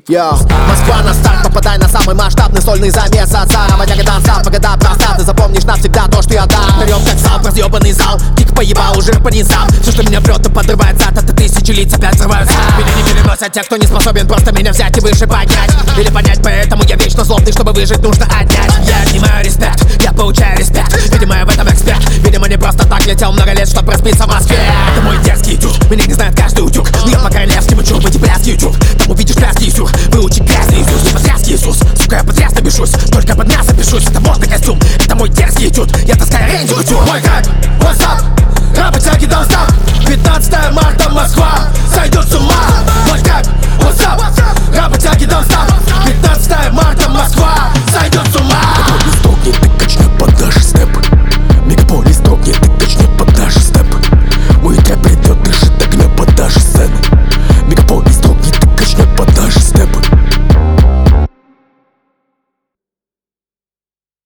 Йоу, Москва на старт, попадай на самый масштабный сольный замес от Сара. Водяга танца, погода проста, ты запомнишь навсегда то, что я дам. Берем как сал, разъебанный зал, кик поебал, жир по низам. Все, что меня прет и подрывает зад, это тысячи лиц опять взрываются. Меня не переносят те, кто не способен просто меня взять и выше поднять или понять, поэтому я вечно злобный, чтобы выжить, нужно отнять. Я отнимаю респект, я получаю респект. Видимо, я в этом эксперт, видимо, не просто так летел много лет, чтоб распиться в Москве. Это мой дерзкий этюд, меня не знает каждый утюг, но я по-королевски мучу, эти пляски YouTube. Там увидишь пляски Иисус, выучи грязный Иисус. Не потряски Иисус, сука, я потрясно бешусь, только под мясо пишусь. Это модный костюм, это мой дерзкий этюд, я таскаю рейндж кутюр. Мой хайп, what's up, рапы тяги don't stop.